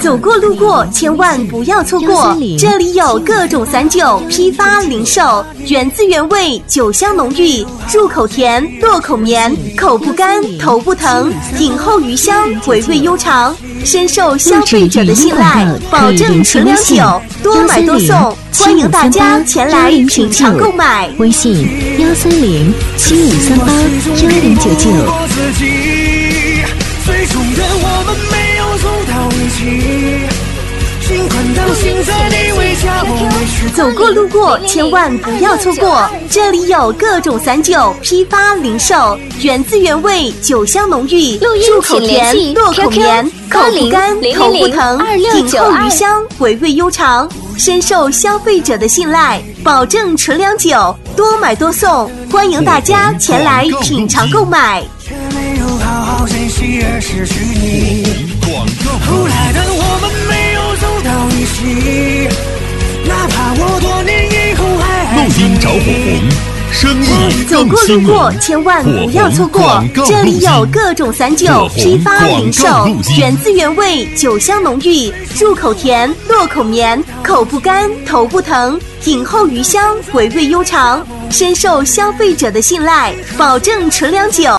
走过路过千万不要错过，这里有各种散酒批发零售，原汁原味，酒香浓郁，入口甜，落口绵，口不干，头不疼，饮后余香，回味悠长，深受消费者的信赖，保证纯粮酒，多买多送，欢迎大家前来品尝购买。 微信13075381099。 最终的我们没有走到一起，尽管当现在你为家我为时。 走过路过千万不要错过，这里有各种散酒批发零售，原汁原味，酒香浓郁，入口甜，落口绵，口不干，头不疼，饮后余香，回味悠长，深受消费者的信赖，保证纯粮酒，多买多送，欢迎大家前来品尝购买。 却没有好好珍惜而失去你，后来的我们没有走到一起，哪怕我多年以后还录音找火红，生意走过路过千万不要错过，这里有各种散酒批发零售，原汁原味，酒香浓郁，入口甜，落口绵，口不干，头不疼，饮后余香，回味悠长，深受消费者的信赖，保证纯粮酒。